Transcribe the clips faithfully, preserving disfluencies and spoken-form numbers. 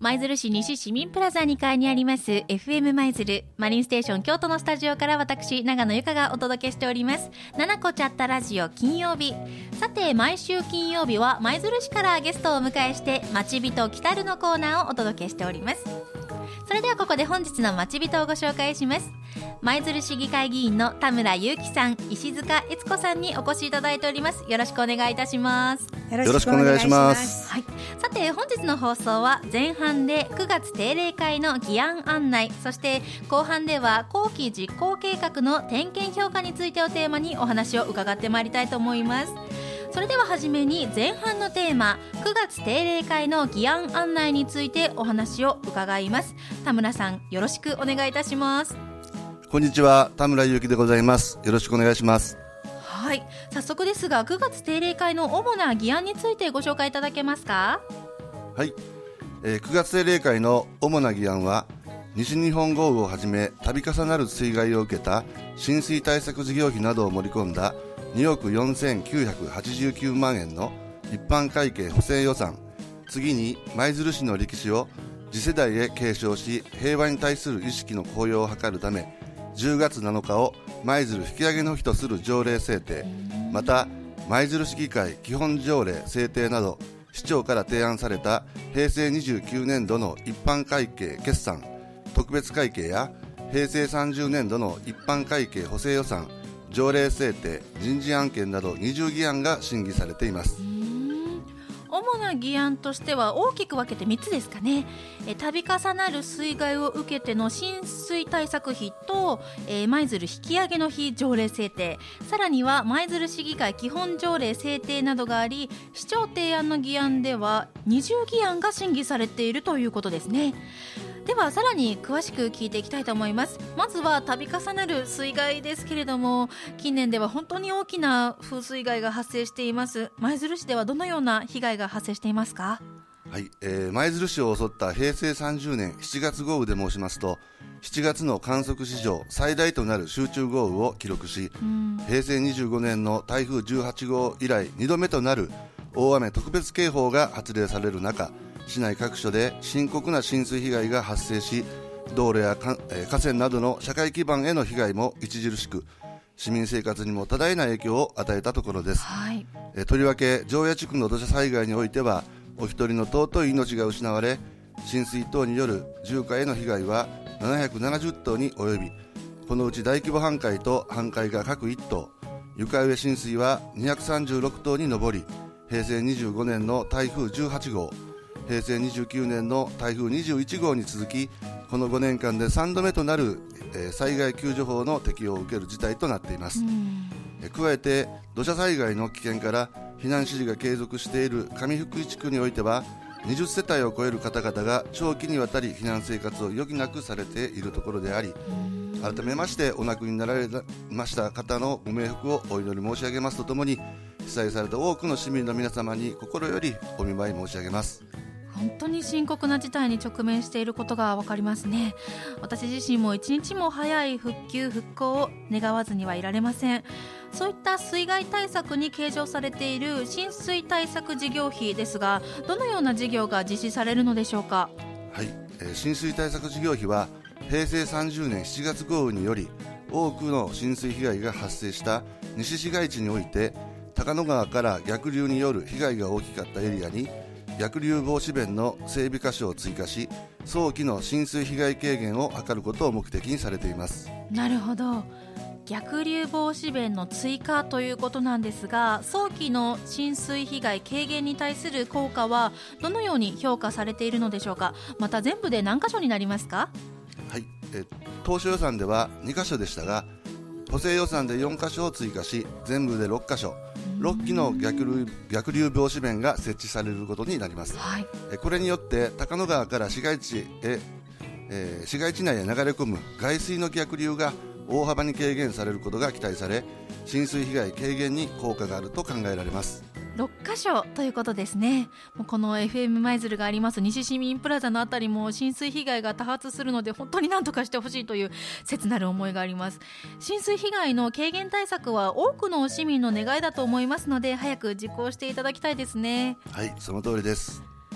舞鶴市西市民プラザにかいにあります エフエム 舞鶴マリンステーション京都のスタジオから私長野由香がお届けしておりますななこチャッタラジオ金曜日。さて毎週金曜日は舞鶴市からゲストをお迎えして町人来たるのコーナーをお届けしております。それではここで本日の町人をご紹介します。舞鶴市議会議員の田村祐樹さん、石塚悦子さんにお越しいただいております。よろしくお願いいたします。 よろしくお願いします。 はい、さて本日の放送は前半でくがつ定例会の議案案内、そして後半では後期実行計画の点検評価についてをテーマにお話を伺ってまいりたいと思います。それでははじめに前半のテーマくがつ定例会の議案案内についてお話を伺います。田村さん、よろしくお願いいたします。 こんにちは、田村祐樹でございます。よろしくお願いします。 はい、早速ですがくがつ定例会の主な議案についてご紹介いただけますか。 はい、えー、くがつ定例会の主な議案は西日本豪雨をはじめ度重なる水害を受けた浸水対策事業費などを盛り込んだにおくよんせんきゅうひゃくはちじゅうきゅうまんえんの一般会計補正予算、次に舞鶴市の歴史を次世代へ継承し平和に対する意識の高揚を図るためじゅうがつなのかを舞鶴引き上げの日とする条例制定、また舞鶴市議会基本条例制定など市長から提案されたへいせいにじゅうきゅうねんどの一般会計決算特別会計やへいせいさんじゅうねんどの一般会計補正予算条例制定人事案件などにじゅう議案が審議されています。 主な議案としては大きく分けてみっつですかね。え度重なる水害を受けての浸水対策費とえ舞鶴引き上げの日条例制定、さらには舞鶴市議会基本条例制定などがあり、市長提案の議案ではにじゅう議案が審議されているということですね。ではさらに詳しく聞いていきたいと思います。まずは度重なる水害ですけれども、近年では本当に大きな風水害が発生しています。舞鶴市ではどのような被害が発生していますか。 はい、えー、舞鶴市を襲ったへいせいさんじゅうねんしちがつ豪雨で申しますと、しちがつの観測史上最大となる集中豪雨を記録し、へいせいにじゅうごねんの台風じゅうはちごう以来にどめとなる大雨特別警報が発令される中、市内各所で深刻な浸水被害が発生し、道路や河川などの社会基盤への被害も著しく、市民生活にも多大な影響を与えたところです。はい、えとりわけ常夜地区の土砂災害においてはお一人の尊い命が失われ、浸水等による住家への被害はななひゃくななじゅっとうに及び、このうち大規模半壊と半壊が各いっとう、床上浸水はにひゃくさんじゅうろくとうに上り、へいせいにじゅうごねんの台風じゅうはちごう、へいせいにじゅうきゅうねんの台風にじゅういちごうに続き、このごねんかんでさんどめとなる、えー、災害救助法の適用を受ける事態となっています。え加えて土砂災害の危険から避難指示が継続している上福井地区においてはにじゅっせたいを超える方々が長期にわたり避難生活を余儀なくされているところであり、改めましてお亡くなりになられました方のご冥福をお祈り申し上げますとともに、被災された多くの市民の皆様に心よりお見舞い申し上げます。 本当に深刻な事態に直面していることが分かりますね。私自身も一日も早い復旧復興を願わずにはいられません。そういった水害対策に計上されている浸水対策事業費ですが、どのような事業が実施されるのでしょうか。 はい、えー、浸水対策事業費はへいせいさんじゅうねんしちがつ豪雨により多くの浸水被害が発生した西市街地において、高野川から逆流による被害が大きかったエリアに逆流防止弁の整備箇所を追加し、早期の浸水被害軽減を図ることを目的にされています。 なるほど、逆流防止弁の追加ということなんですが、早期の浸水被害軽減に対する効果はどのように評価されているのでしょうか。また全部で何箇所になりますか。 はい、え当初予算ではにかしょでしたが、補正予算でよんかしょを追加し全部でろっかしょ、ろっきの逆流、逆流防止弁が設置されることになります。はい、えこれによって高野川から市街地へ、えー、市街地内へ流れ込む外水の逆流が大幅に軽減されることが期待され、浸水被害軽減に効果があると考えられます。 ろっかしょということですね。もうこの エフエム 舞鶴があります西市民プラザのあたりも浸水被害が多発するので、本当に何とかしてほしいという切なる思いがあります。浸水被害の軽減対策は多くの市民の願いだと思いますので、早く実行していただきたいですね。 はい、その通りです。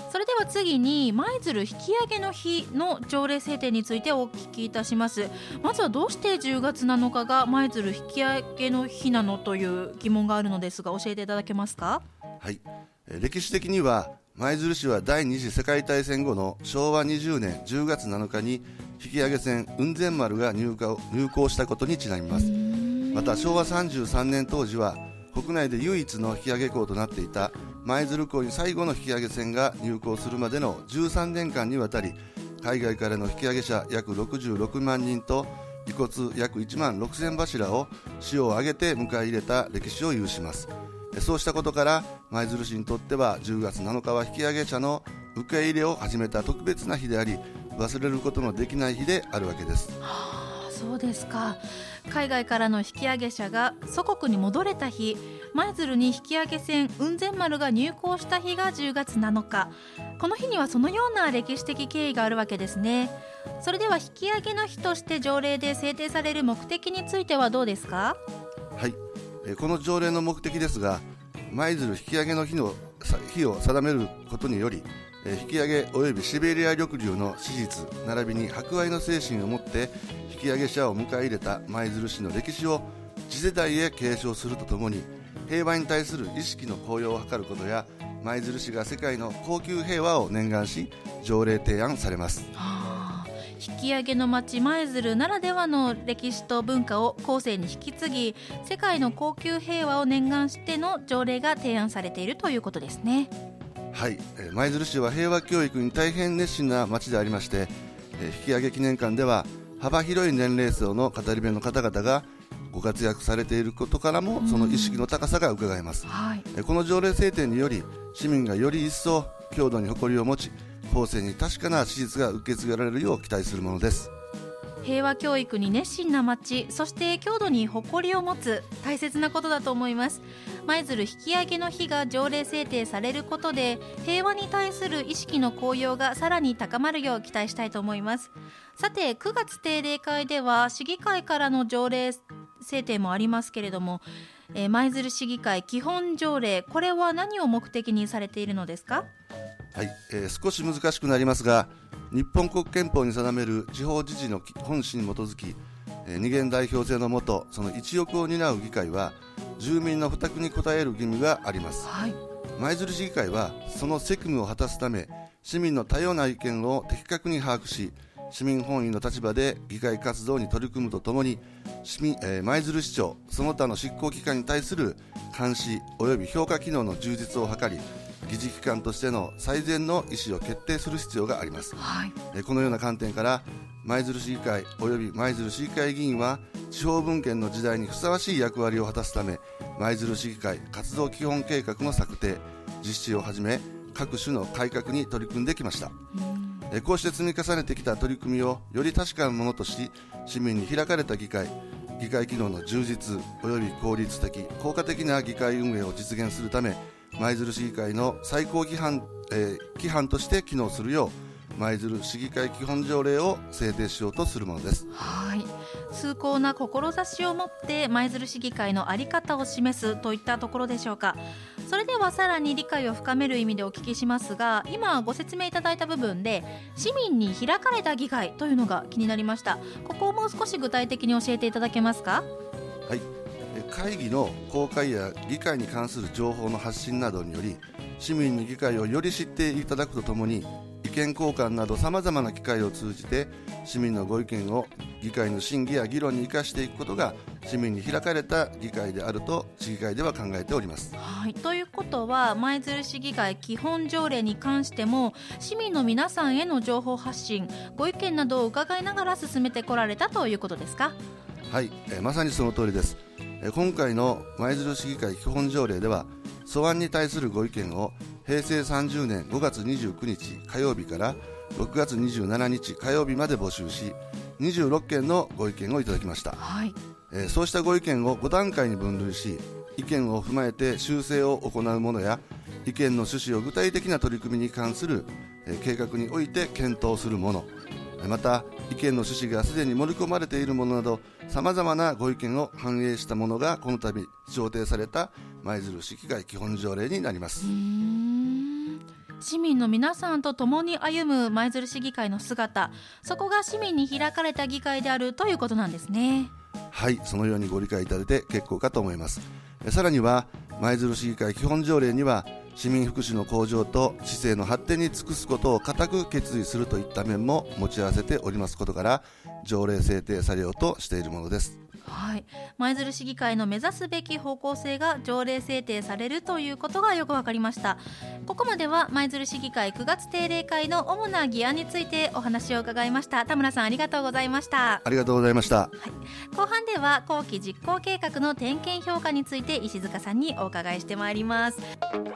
それでは次に舞鶴引き上げの日の条例制定についてお聞きいたします。まずはどうしてじゅうがつなのかが舞鶴引き上げの日なのという疑問があるのですが、教えていただけますか？ はい、歴史的には舞鶴市は第二次世界大戦後のしょうわにじゅうねんじゅうがつなのかに引き上げ船雲仙丸が入港、入港したことにちなみます。またしょうわさんじゅうさんねん当時は国内で唯一の引き上げ港となっていた舞鶴港に最後の引き上げ船が入港するまでのじゅうさんねんかんにわたり、海外からの引き上げ者約ろくじゅうろくまんにんと遺骨約いちまんろくせんばしらを市を挙げて迎え入れた歴史を有します。そうしたことから舞鶴市にとってはじゅうがつなのかは引き上げ者の受け入れを始めた特別な日であり、忘れることのできない日であるわけです。 はあ、そうですか。海外からの引き上げ者が祖国に戻れた日、舞鶴に引き上げ船雲仙丸が入港した日がじゅうがつなのか。この日にはそのような歴史的経緯があるわけですね。それでは引き上げの日として条例で制定される目的についてはどうですか？ はい、この条例の目的ですが、舞鶴引き上げの日の日を定めることにより、引き上げ及びシベリア緑竜の史実並びに博愛の精神を持って引き上げ者を迎え入れた舞鶴市の歴史を次世代へ継承するとともに、平和に対する意識の高揚を図ることや、舞鶴市が世界の恒久平和を念願し条例提案されます。 はあ、引き上げの町舞鶴ならではの歴史と文化を後世に引き継ぎ、世界の恒久平和を念願しての条例が提案されているということですね。 はい、舞鶴市は平和教育に大変熱心な町でありまして、引き上げ記念館では幅広い年齢層の語り部の方々がご活躍されていることからも、その意識の高さが伺えます。はい、この条例制定により市民がより一層郷土に誇りを持ち、後世に確かな史実が受け継がれるよう期待するものです。 平和教育に熱心な町、そして郷土に誇りを持つ、大切なことだと思います。舞鶴引き上げの日が条例制定されることで、平和に対する意識の高揚がさらに高まるよう期待したいと思います。さて、くがつ定例会では市議会からの条例制定もありますけれども、えー、舞鶴市議会基本条例、これは何を目的にされているのですか？ はい、えー、少し難しくなりますが、日本国憲法に定める地方自治の本旨に基づき、えー、二元代表制のもと、その一翼を担う議会は住民の負託に応える義務があります。はい、舞鶴市議会はその責務を果たすため、市民の多様な意見を的確に把握し、市民本位の立場で議会活動に取り組むとともに、市民、えー、舞鶴市長その他の執行機関に対する監視及び評価機能の充実を図り、議事機関としての最善の意思を決定する必要があります。はい、えー、このような観点から舞鶴市議会及び舞鶴市議会議員は地方分権の時代にふさわしい役割を果たすため、舞鶴市議会活動基本計画の策定実施をはじめ各種の改革に取り組んできました。えこうして積み重ねてきた取り組みをより確かなものとし、市民に開かれた議会議会機能の充実及び効率的効果的な議会運営を実現するため、舞鶴市議会の最高規範、えー、規範として機能するよう舞鶴市議会基本条例を制定しようとするものです。 はい、崇高な志を持って舞鶴市議会の在り方を示すといったところでしょうか。それではさらに理解を深める意味でお聞きしますが、今ご説明いただいた部分で市民に開かれた議会というのが気になりました。ここをもう少し具体的に教えていただけますか？ はい、会議の公開や議会に関する情報の発信などにより、市民に議会をより知っていただくとともに、意見交換などさまざまな機会を通じて市民のご意見を議会の審議や議論に生かしていくことが市民に開かれた議会であると市議会では考えております。 はい、ということは舞鶴市議会基本条例に関しても市民の皆さんへの情報発信、ご意見などを伺いながら進めてこられたということですか？ はい、えー、まさにその通りです。えー、今回の舞鶴市議会基本条例では、素案に対するご意見をへいせいさんじゅうねんごがつにじゅうくにち火曜日からろくがつにじゅうしちにち火曜日まで募集し、にじゅうろっけんのご意見をいただきました。はい、えー、そうしたご意見をごだんかいに分類し、意見を踏まえて修正を行うものや、意見の趣旨を具体的な取り組みに関する、えー、計画において検討するもの、また意見の趣旨がすでに盛り込まれているものなど、さまざまなご意見を反映したものがこの度調停された舞鶴市議会基本条例になります。 うーん、 市民の皆さんと共に歩む舞鶴市議会の姿、そこが市民に開かれた議会であるということなんですね。 はい、そのようにご理解いただいて結構かと思います。さらには舞鶴市議会基本条例には、市民福祉の向上と市政の発展に尽くすことを固く決意するといった面も持ち合わせておりますことから、条例制定されようとしているものです。 はい、舞鶴市議会の目指すべき方向性が条例制定されるということがよくわかりました。ここまでは舞鶴市議会くがつ定例会の主な議案についてお話を伺いました。田村さん、ありがとうございました。 ありがとうございました。 はい、後半では後期実行計画の点検評価について石塚さんにお伺いしてまいります。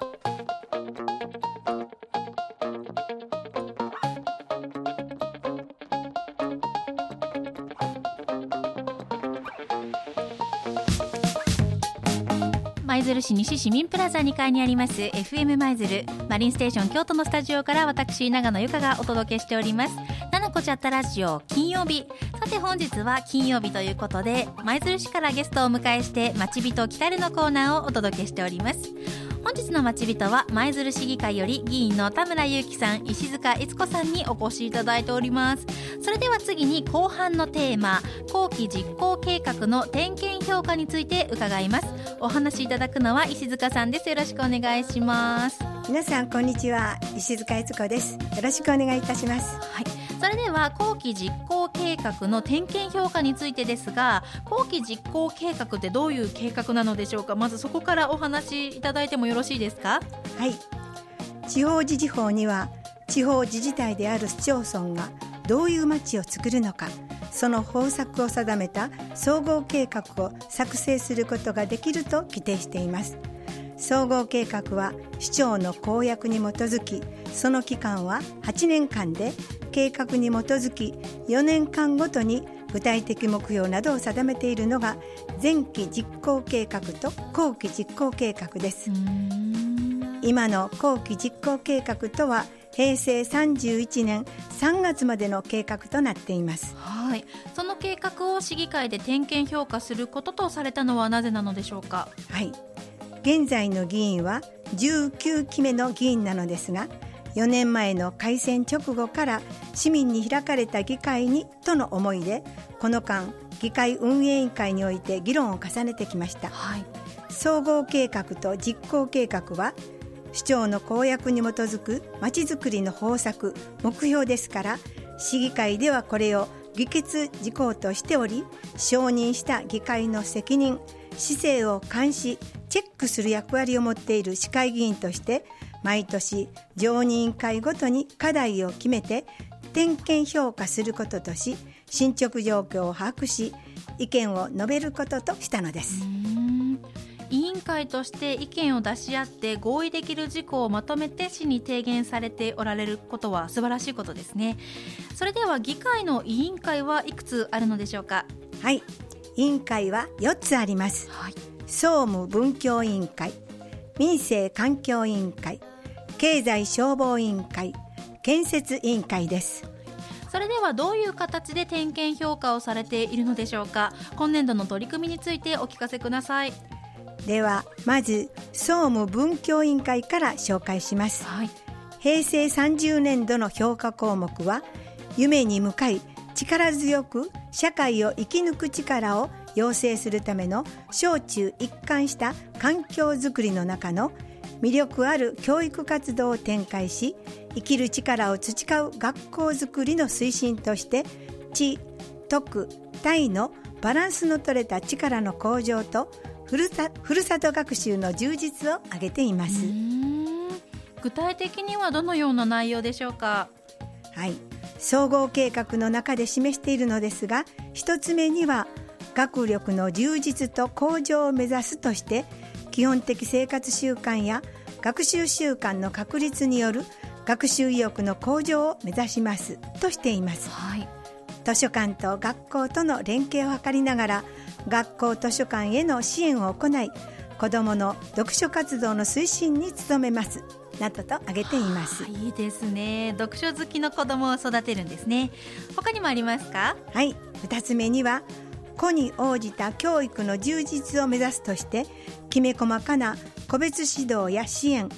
舞鶴市西市民プラザにかいにあります エフエム 舞鶴マリンステーション京都のスタジオから、私長野由香がお届けしておりますななこチャットラジオ金曜日。さて本日は金曜日ということで、舞鶴市からゲストをお迎えしてまちびと来たるのコーナーをお届けしております。本日のまちびとは舞鶴市議会より議員の田村祐樹さん、石塚悦子さんにお越しいただいております。それでは次に後半のテーマ、後期実行計画の点検評価について伺います。お話しいただくのは石塚さんです。よろしくお願いします。 皆さんこんにちは、石塚悦子です。よろしくお願いいたします。 はい、それでは後期実行計画の点検評価についてですが、後期実行計画ってどういう計画なのでしょうか。まずそこからお話しいただいてもよろしいですか。 はい、地方自治法には地方自治体である市町村がどういう町を作るのか、その方策を定めた総合計画を作成することができると規定しています。総合計画は市長の公約に基づき、その期間ははちねんかんで、計画に基づきよねんかんごとに具体的目標などを定めているのが前期実行計画と後期実行計画です。今の後期実行計画とはへいせいさんじゅういちねんさんがつまでの計画となっています。 はい、その計画を市議会で点検評価することとされたのはなぜなのでしょうか。 はい、現在の議員はじゅうきゅうきめの議員なのですが、よねんまえの改選直後から市民に開かれた議会にとの思いで、この間議会運営委員会において議論を重ねてきました。はい、総合計画と実行計画は市長の公約に基づくまちづくりの方策、目標ですから、市議会ではこれを議決事項としており、承認した議会の責任、市政を監視チェックする役割を持っている市会議員として、毎年常任委員会ごとに課題を決めて点検評価することとし、進捗状況を把握し意見を述べることとしたのです。 うーん、委員会として意見を出し合って合意できる事項をまとめて市に提言されておられることは素晴らしいことですね。それでは議会の委員会はいくつあるのでしょうか。 はい、委員会はよっつあります。はい、総務文教委員会、民生環境委員会、経済消防委員会、建設委員会です。 それではどういう形で点検評価をされているのでしょうか。今年度の取り組みについてお聞かせください。 ではまず総務文教委員会から紹介します。はい、へいせいさんじゅうねんどの評価項目は、夢に向かい力強く社会を生き抜く力を養成するための小中一貫した環境づくりの中の魅力ある教育活動を展開し、生きる力を培う学校づくりの推進として、知、徳、体のバランスの取れた力の向上とふるさ、ふるさと学習の充実を挙げています。うーん、具体的にはどのような内容でしょうか。 はい、総合計画の中で示しているのですが、一つ目には学力の充実と向上を目指すとして、基本的生活習慣や学習習慣の確立による学習意欲の向上を目指しますとしています。はい、図書館と学校との連携を図りながら、学校図書館への支援を行い、子どもの読書活動の推進に努めますなどと挙げています。 いいですね。読書好きの子どもを育てるんですね。他にもありますか。 はい、二つ目には個に応じた教育の充実を目指すとして、きめ細かな個別指導や支援、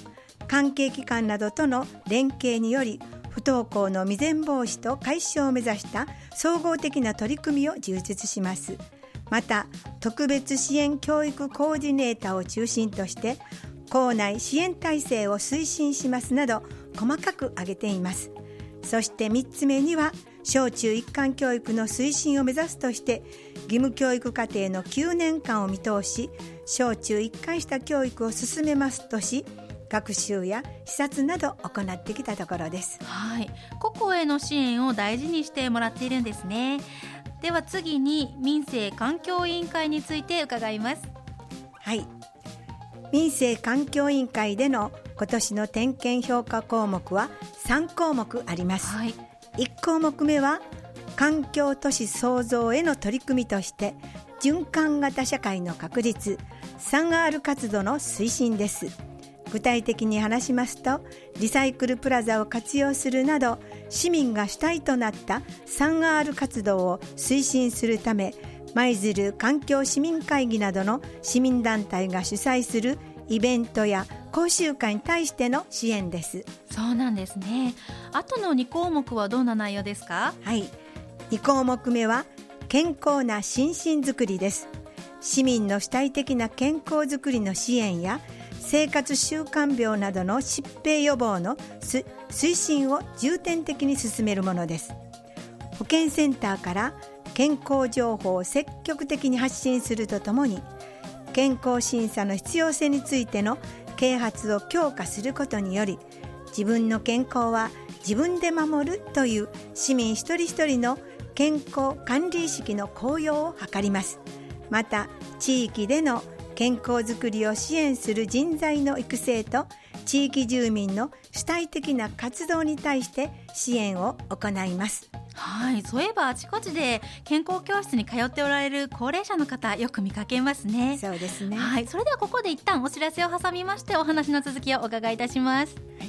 関係機関などとの連携により不登校の未然防止と解消を目指した総合的な取り組みを充実します。また特別支援教育コーディネーターを中心として校内支援体制を推進しますなど細かく挙げています。そしてみっつめには小中一貫教育の推進を目指すとして義務教育課程のきゅうねんかんを見通し小中一貫した教育を進めますとし、学習や視察など行ってきたところです。 はい、個々への支援を大事にしてもらっているんですね。では次に民政環境委員会について伺います。 はい、民政環境委員会での今年の点検評価項目はさんこうもくあります。はい、いっこうもくめは環境都市創造への取り組みとして循環型社会の確立 スリーアール 活動の推進です。具体的に話しますと、リサイクルプラザを活用するなど市民が主体となった スリーアール 活動を推進するため、舞鶴環境市民会議などの市民団体が主催するイベントや講習会に対しての支援です。 そうなんですね。あとのにこうもくはどんな内容ですか？ はい、にこうもくめは健康な心身づくりです。市民の主体的な健康づくりの支援や生活習慣病などの疾病予防の推進を重点的に進めるものです。保健センターから健康情報を積極的に発信するとともに、健康審査の必要性についての啓発を強化することにより、自分の健康は自分で守るという市民一人一人の健康管理意識の向上を図ります。また地域での健康づくりを支援する人材の育成と地域住民の主体的な活動に対して支援を行います。 はい、そういえばあちこちで健康教室に通っておられる高齢者の方よく見かけますね。 そうですね。 はい、それではここで一旦お知らせを挟みましてお話の続きをお伺いいたします。はい、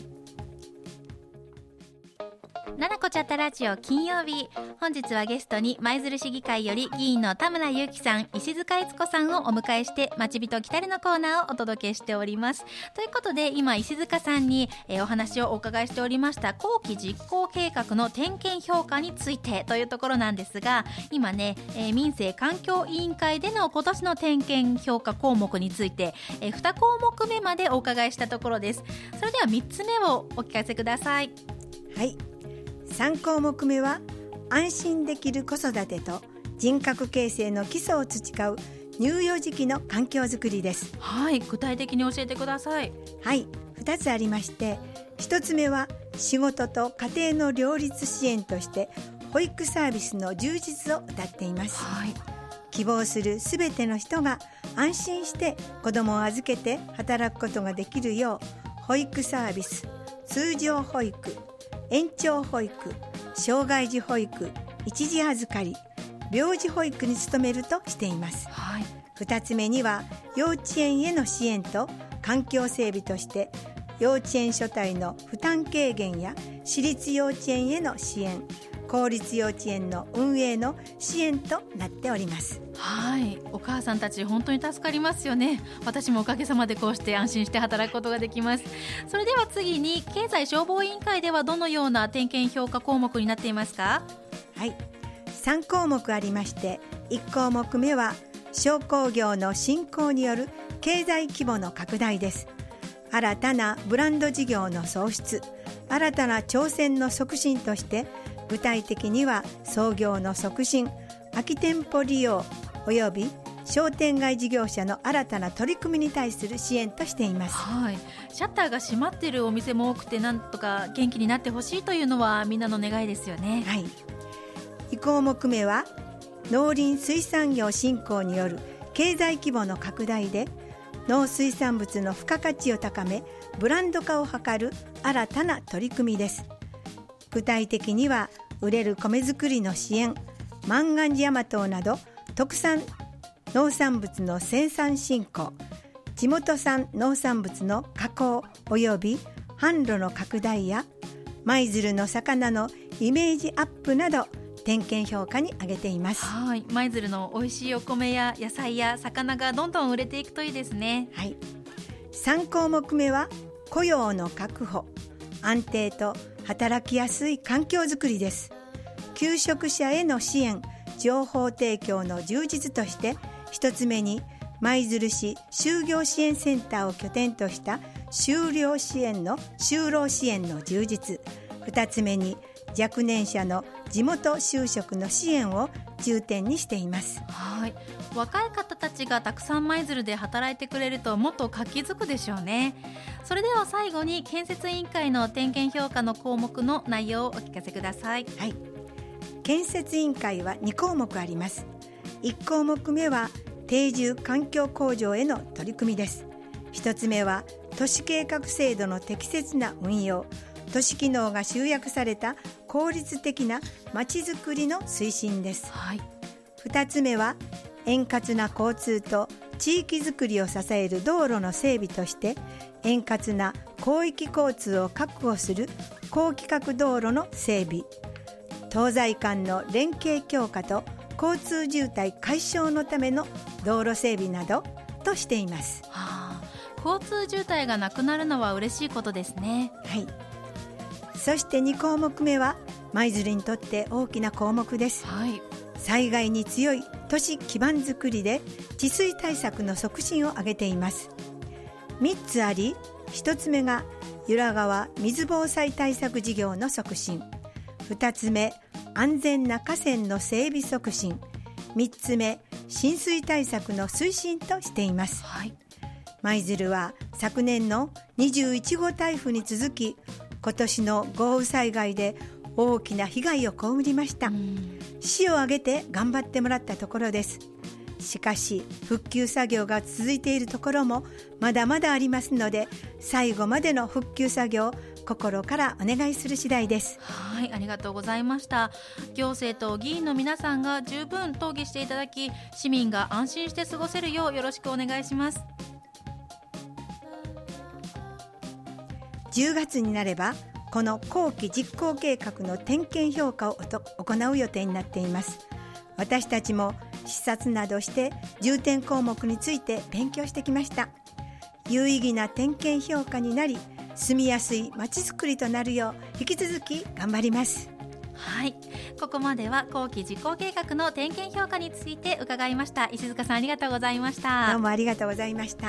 ななこチャットラジオ金曜日、本日はゲストに舞鶴市議会より議員の田村裕樹さん、石塚悦子さんをお迎えしてまちびと来たるのコーナーをお届けしております。ということで今石塚さんに、えー、お話をお伺いしておりました後期実行計画の点検評価についてというところなんですが、今ね、えー、民政環境委員会での今年の点検評価項目について、えー、にこうもくめまでお伺いしたところです。それではみっつめをお聞かせください。 はい、さんこうもくめは安心できる子育てと人格形成の基礎を培う乳幼児期の環境づくりです。 はい、具体的に教えてください。 はい、ふたつありまして、ひとつめは仕事と家庭の両立支援として保育サービスの充実を謳っています。はい、希望するすべての人が安心して子どもを預けて働くことができるよう、保育サービス、通常保育、延長保育、障害児保育、一時預かり、病児保育に努めるとしています。はい、ふたつめには幼稚園への支援と環境整備として幼稚園所帯の負担軽減や私立幼稚園への支援、公立幼稚園の運営の支援となっております。 はい、お母さんたち本当に助かりますよね。私もおかげさまでこうして安心して働くことができます。それでは次に経済消防委員会ではどのような点検評価項目になっていますか？ はい、さんこうもくありまして、いっこうもくめは商工業の振興による経済規模の拡大です。新たなブランド事業の創出、新たな挑戦の促進として具体的には創業の促進、空き店舗利用および商店街事業者の新たな取り組みに対する支援としています。 はい、シャッターが閉まっているお店も多くて、なんとか元気になってほしいというのはみんなの願いですよね。 はい、にこうもくめは農林水産業振興による経済規模の拡大で農水産物の付加価値を高めブランド化を図る新たな取り組みです。具体的には売れる米作りの支援、万願寺甘党など特産農産物の生産振興、地元産農産物の加工および販路の拡大や舞鶴の魚のイメージアップなど点検評価に挙げています。 はい、舞鶴の美味しいお米や野菜や魚がどんどん売れていくといいですね。 はい、さんこうもくめは雇用の確保、安定と働きやすい環境づくりです。求職者への支援、情報提供の充実として、一つ目に舞鶴市就業支援センターを拠点とした就労支援の就労支援の充実、二つ目に若年者の地元就職の支援を重点にしています。 はい、若い方たちがたくさん舞鶴で働いてくれるともっと活気づくでしょうね。それでは最後に建設委員会の点検評価の項目の内容をお聞かせください。 はい、建設委員会はに項目あります。いち項目目は定住環境向上への取り組みです。ひとつめは都市計画制度の適切な運用、都市機能が集約された効率的なまちづくりの推進です。 はい、 ふたつめは円滑な交通と地域づくりを支える道路の整備として、円滑な広域交通を確保する高規格道路の整備、東西間の連携強化と交通渋滞解消のための道路整備などとしています。 はあ、交通渋滞がなくなるのは嬉しいことですね。 はい、そしてに項目目は舞鶴にとって大きな項目です。 はい、 災害に強い都市基盤づくりで治水対策の促進を挙げています。みっつあり、ひとつめが由良川水防災対策事業の促進、ふたつめ安全な河川の整備促進、みっつめ浸水対策の推進としています。 はい、 舞鶴は昨年のにじゅういち号台風に続き、今年の豪雨災害で大きな被害を被りました。市を挙げて頑張ってもらったところです。しかし復旧作業が続いているところもまだまだありますので、最後までの復旧作業を心からお願いする次第です。 はい、ありがとうございました。行政と議員の皆さんが十分討議していただき、市民が安心して過ごせるようよろしくお願いします。 じゅうがつになればこの後期実行計画の点検評価を行う予定になっています。私たちも視察などして重点項目について勉強してきました。有意義な点検評価になり、住みやすいまちづくりとなるよう引き続き頑張ります。 はい、ここまでは後期実行計画の点検評価について伺いました。石塚さん、ありがとうございました。 どうもありがとうございました。 はい、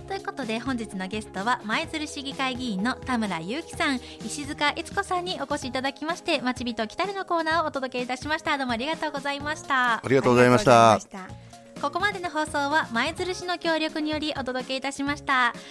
ということで本日のゲストは舞鶴市議会議員の田村裕樹さん、石塚悦子さんにお越しいただきまして、まちびと来たるのコーナーをお届けいたしました。どうもありがとうございました。 ありがとうございました。 ここまでの放送は舞鶴市の協力によりお届けいたしました。